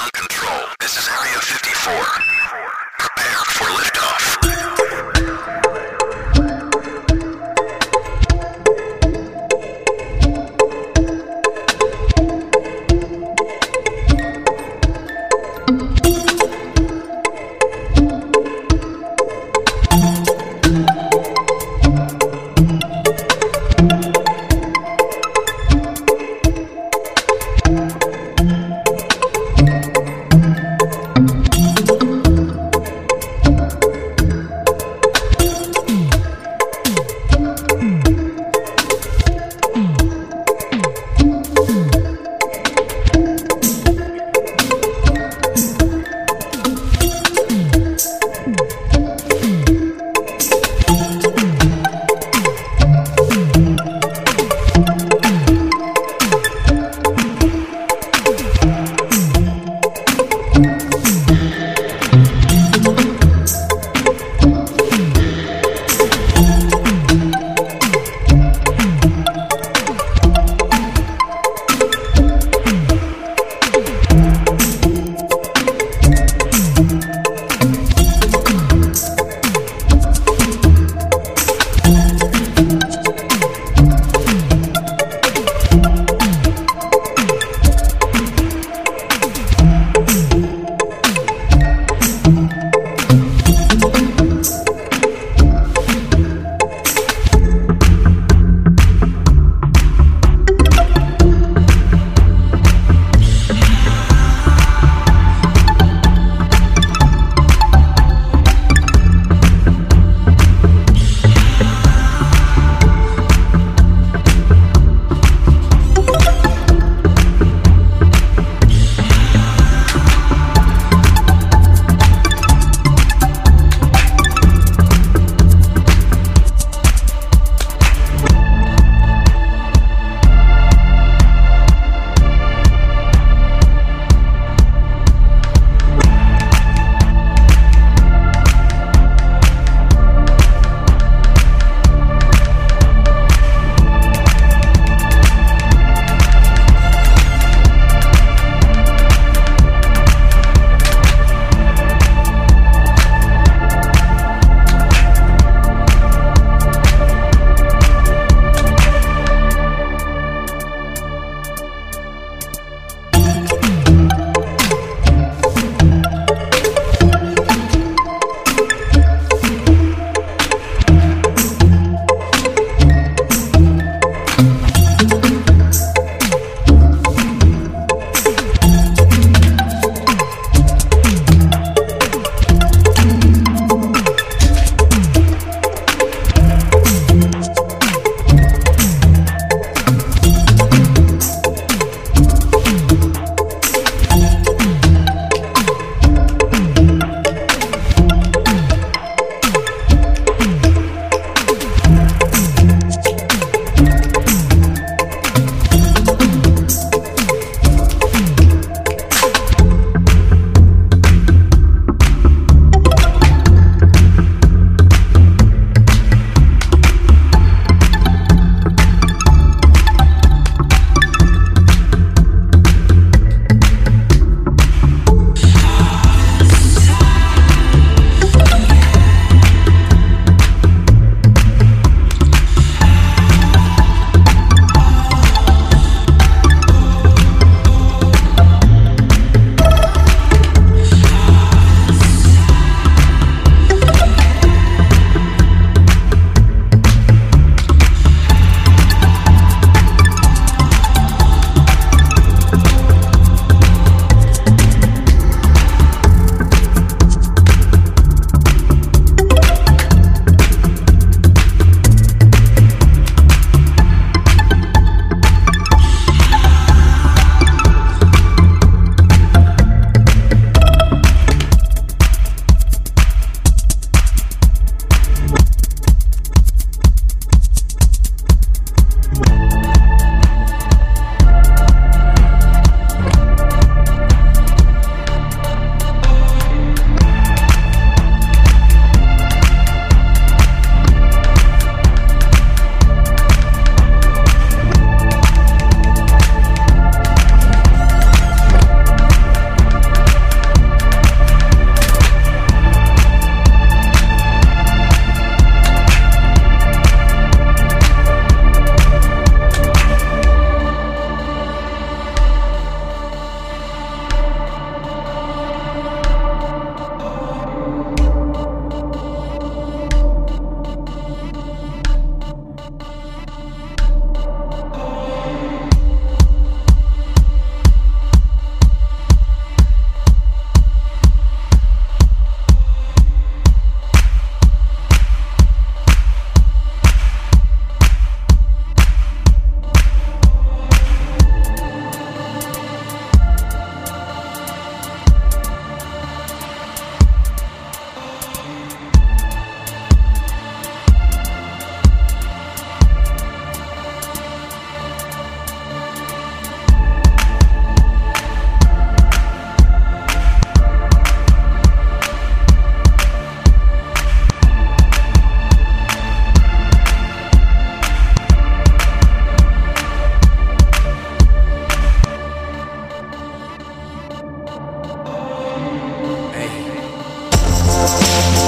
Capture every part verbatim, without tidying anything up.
on control. This is Area fifty-four. Prepare for liftoff.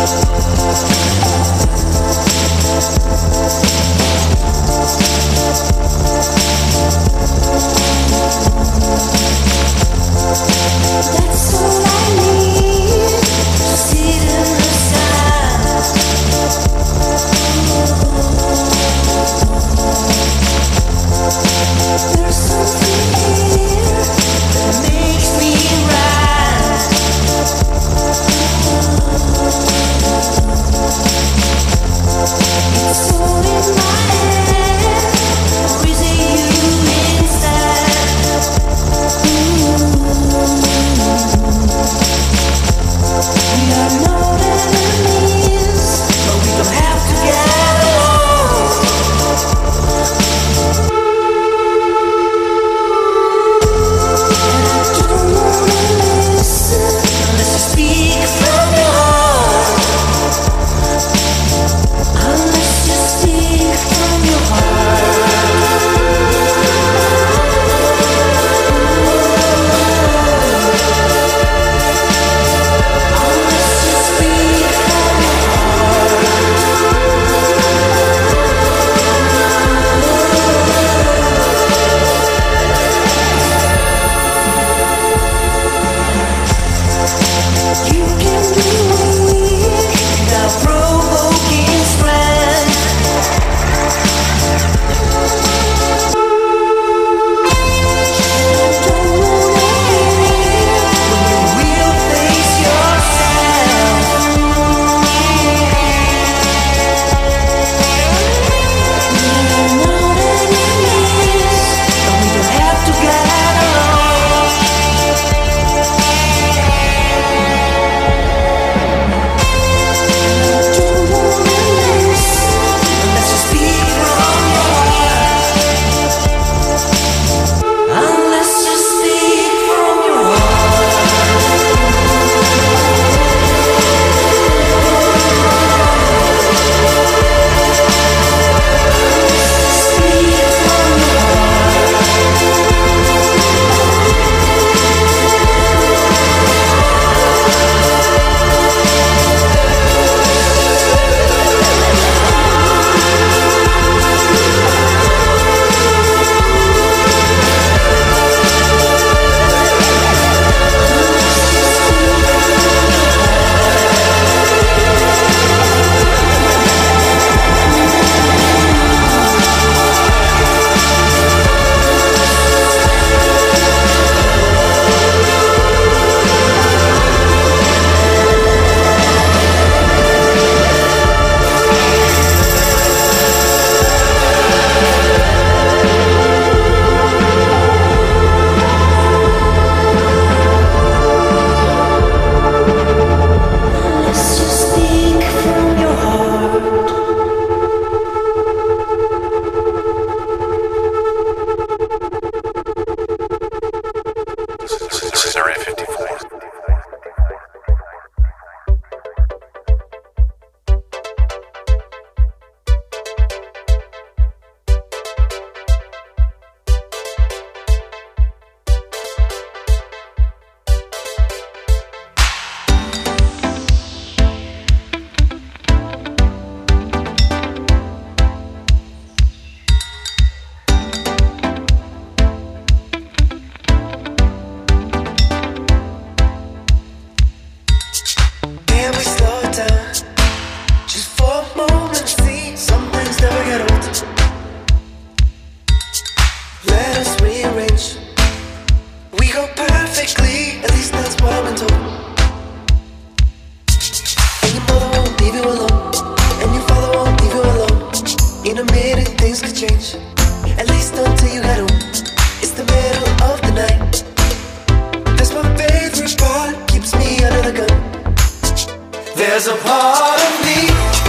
There's a part of me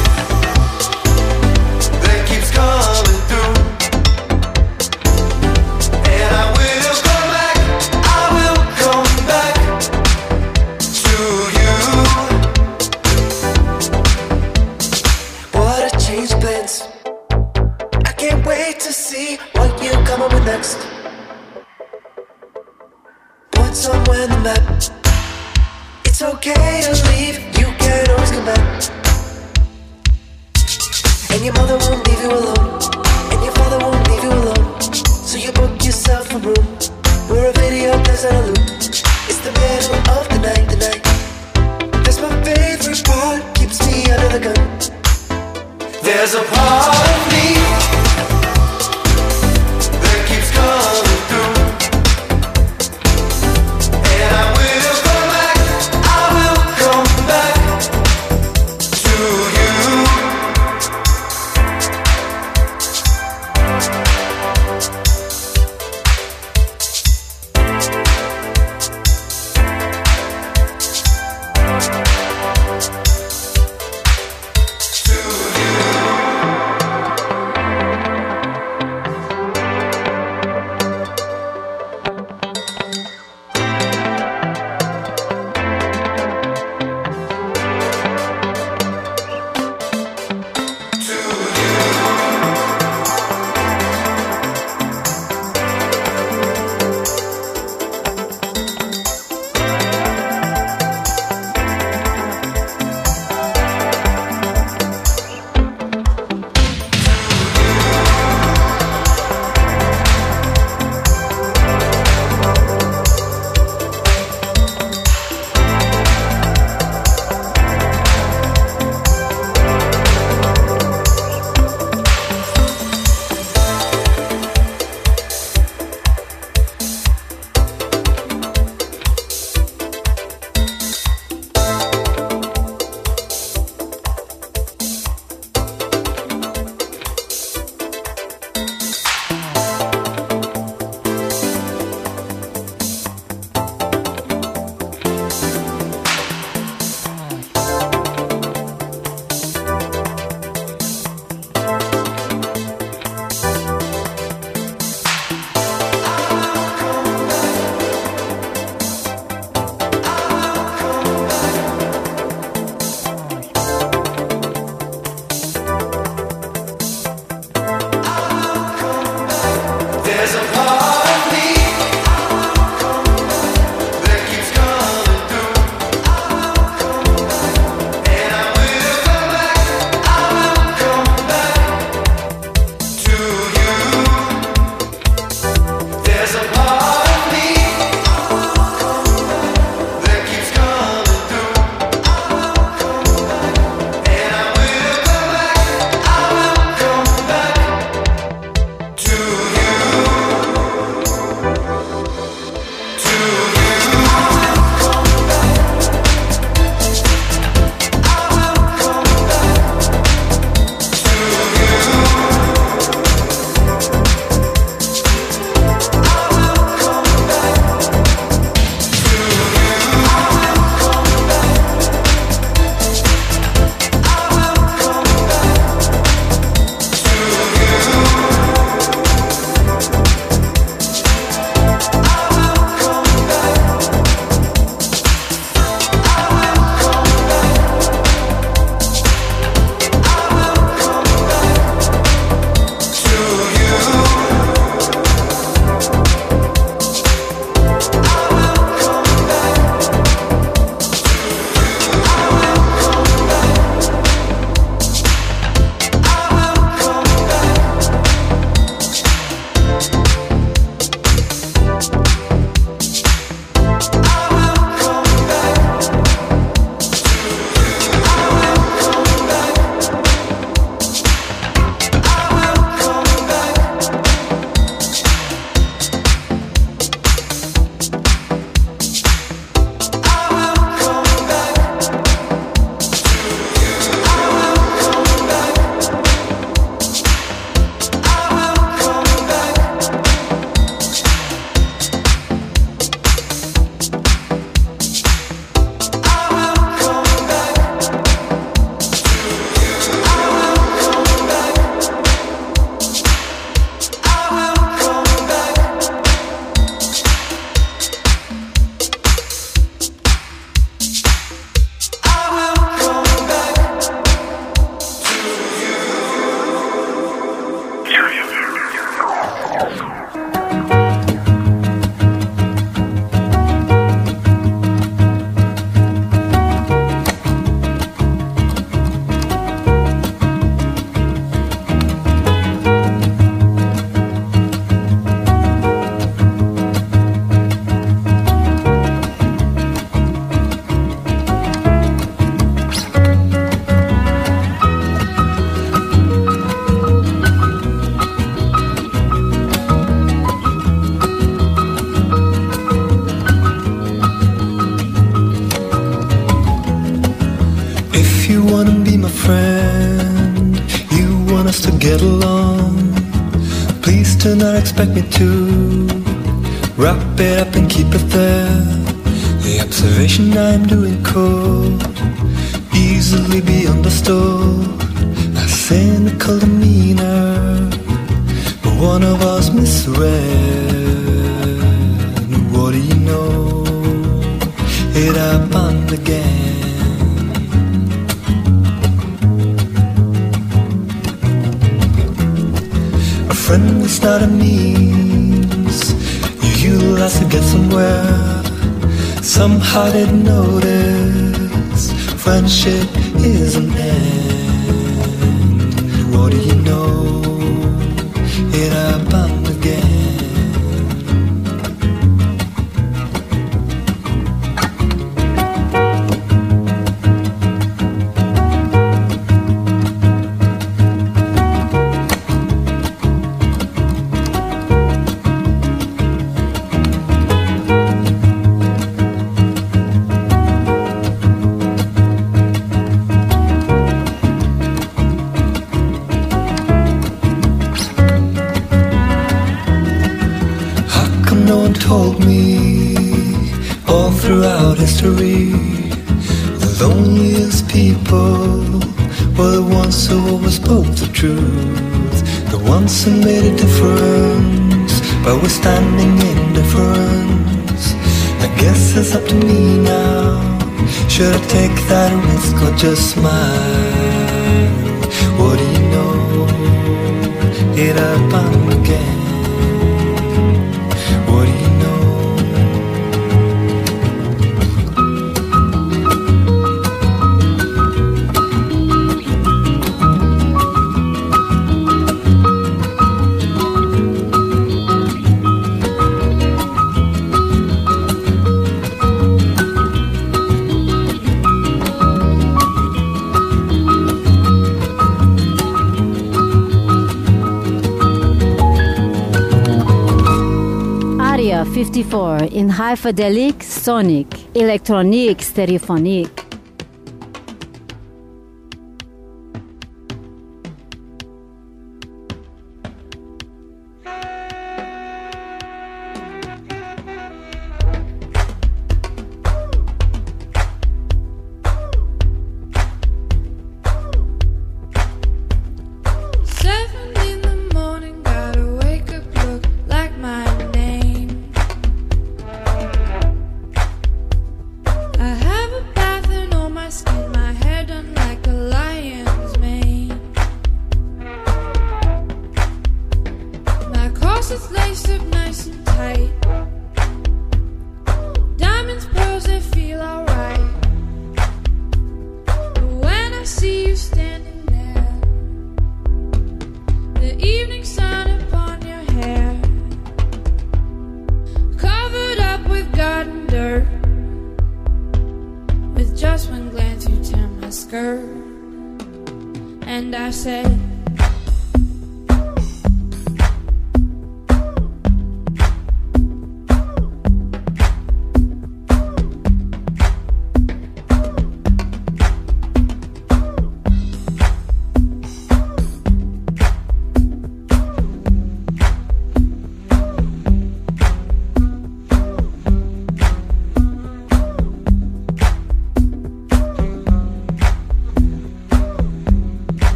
that keeps coming through, and I will come back, I will come back to you. What a change of plans. I can't wait to see what you come up with next. Put somewhere on the map. It's okay to leave, you can can always come back. And your mother won't leave you alone, and your father won't leave you alone. So you book yourself a room where a video plays on a loop. It's the middle of the night, the night. That's my favorite part, keeps me under the gun. There's a part of me that keeps coming through, and I will come back, I will come back to you. wanna be my friend, you want us to get along. Please do not expect me to wrap it up and keep it there. The observation I'm doing could easily be understood. A cynical demeanor, but one of us misread. What do you know? It happened again. A friend is not a means you utilize to get somewhere. Somehow didn't notice friendship is an end. What do you know? It happened again. Told me all throughout history, the loneliest people were the ones who always spoke the truth, the ones who made a difference by withstanding indifference. I guess it's up to me now. Should I take that risk or just smile? What do you know? It happened again. What do you know? fifty-four in high-fidelic, sonic, electronic, stereophonic.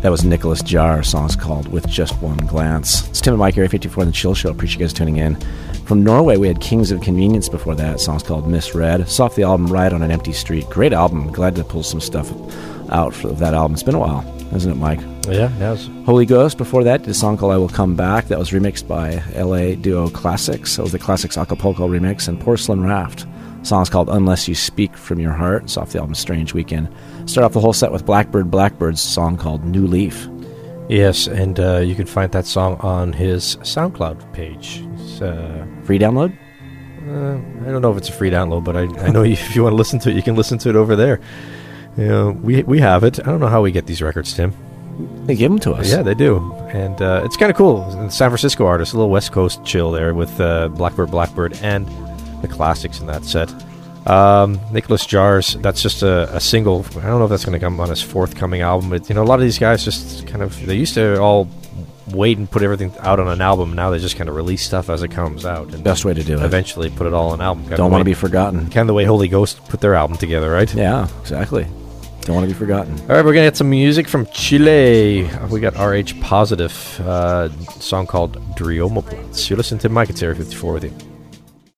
That was Nicholas Jar. Song's called With Just One Glance. It's Tim and Mike, Area fifty-four, The Chill Show. Appreciate you guys tuning in. From Norway, we had Kings of Convenience before that. Song's called Misread. It's off the album Ride on an Empty Street. Great album. Glad to pull some stuff out for that album. It's been a while, hasn't it, Mike? Yeah, it has. Holy Ghost before that did a song called I Will Come Back. That was remixed by L A duo Classics. That was the Classics Acapulco remix. And Porcelain Raft. Song's called Unless You Speak From Your Heart. It's off the album Strange Weekend. Start off the whole set with Blackbird Blackbird's song called New Leaf. Yes, and uh, you can find that song on his SoundCloud page. It's, uh, Free download? Uh, I don't know if it's a free download, but I, I know if you want to listen to it, you can listen to it over there. You know, we we have it. I don't know how we get these records, Tim. They give them to us. Yeah, they do. And uh, it's kind of cool. San Francisco artist, a little West Coast chill there with uh, Blackbird Blackbird and the Classics in that set. Um, Nicholas Jars, that's just a, a single. I don't know if that's going to come on his forthcoming album, but you know, a lot of these guys just kind of, they used to all wait and put everything out on an album. Now they just kind of release stuff as it comes out. And best way to do it. Eventually put it all on an album. Kind Don't want to be forgotten. Kind of the way Holy Ghost put their album together, right? Yeah, exactly. Don't want to be forgotten. All right, we're going to get some music from Chile. We got R H Positive, uh, song called Driomoplatz. You listen to Mike, it's Area fifty-four with you.